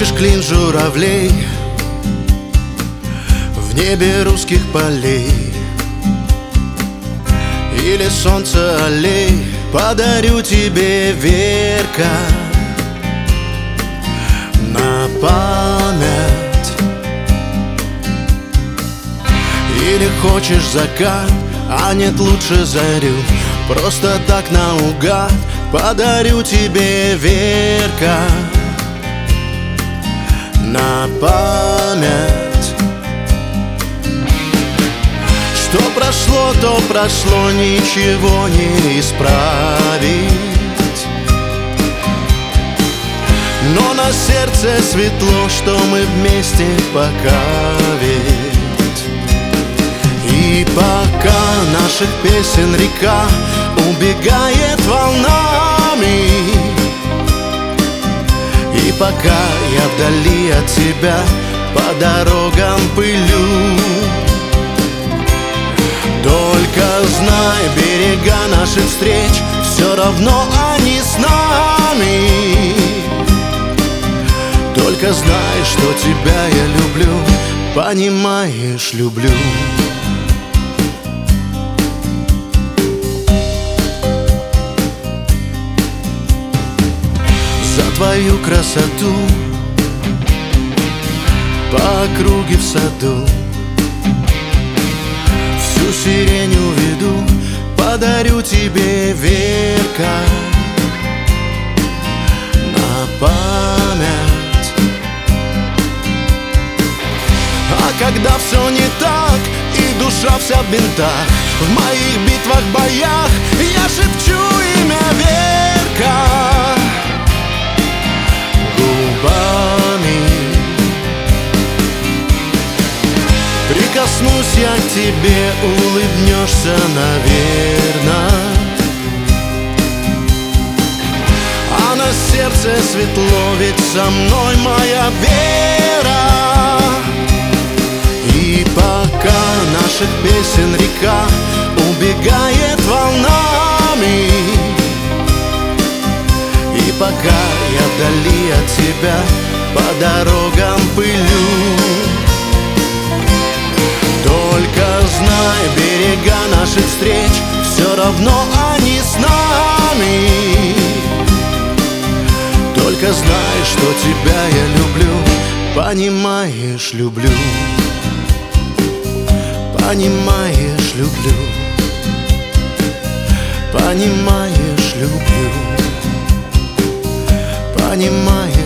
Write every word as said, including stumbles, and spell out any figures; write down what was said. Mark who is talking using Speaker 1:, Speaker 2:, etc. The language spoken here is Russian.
Speaker 1: Хочешь клин журавлей в небе русских полей, или солнце аллей, подарю тебе, Верка, на память. Или хочешь закат, а нет, лучше зарю, просто так наугад подарю тебе, Верка, на память. Что прошло, то прошло, ничего не исправить, но на сердце светло, что мы вместе пока ведь. И пока наших песен река убегает волнами, и пока я вдали от тебя по дорогам пылю, только знай, берега наших встреч все равно они с нами. Только знай, что тебя я люблю, понимаешь, люблю. За твою красоту по округе в саду всю сирень уведу, подарю тебе, Верка, на память. А когда все не так и душа вся в бинтах, в моих битвах, боях я шепчу имя Верка губами. Прикоснусь я к тебе, улыбнешься, наверно, а на сердце светло, ведь со мной моя вера. И пока наших песен река убегает волнами, и пока я вдали от тебя по дорогам пылю, только знай, берега наших встреч все равно они с нами. Только знай, что тебя я люблю, понимаешь, люблю. Понимаешь, люблю. Понимаешь, люблю. Понимаешь.